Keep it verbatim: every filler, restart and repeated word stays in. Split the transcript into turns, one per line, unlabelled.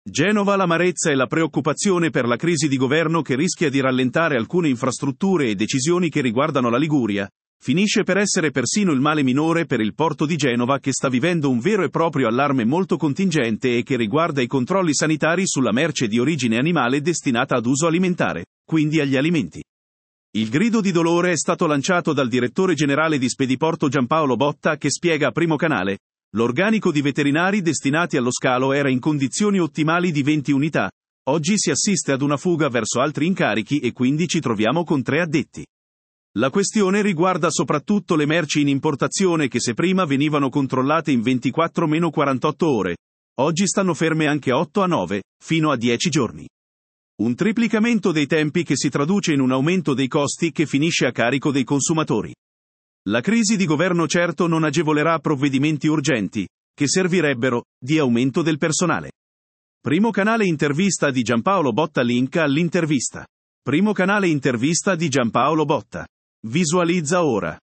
Genova, l'amarezza e la preoccupazione per la crisi di governo che rischia di rallentare alcune infrastrutture e decisioni che riguardano la Liguria, finisce per essere persino il male minore per il porto di Genova, che sta vivendo un vero e proprio allarme molto contingente e che riguarda i controlli sanitari sulla merce di origine animale destinata ad uso alimentare, quindi agli alimenti. Il grido di dolore è stato lanciato dal direttore generale di Spediporto Giampaolo Botta, che spiega a Primo Canale: l'organico di veterinari destinati allo scalo era in condizioni ottimali di venti unità, oggi si assiste ad una fuga verso altri incarichi e quindi ci troviamo con tre addetti. La questione riguarda soprattutto le merci in importazione che, se prima venivano controllate in ventiquattro quarantotto ore, oggi stanno ferme anche otto a nove, fino a dieci giorni. Un triplicamento dei tempi che si traduce in un aumento dei costi che finisce a carico dei consumatori. La crisi di governo certo non agevolerà provvedimenti urgenti, che servirebbero, di aumento del personale. Primo Canale intervista di Giampaolo Botta. Link all'intervista. Primo Canale intervista di Giampaolo Botta. Visualizza ora.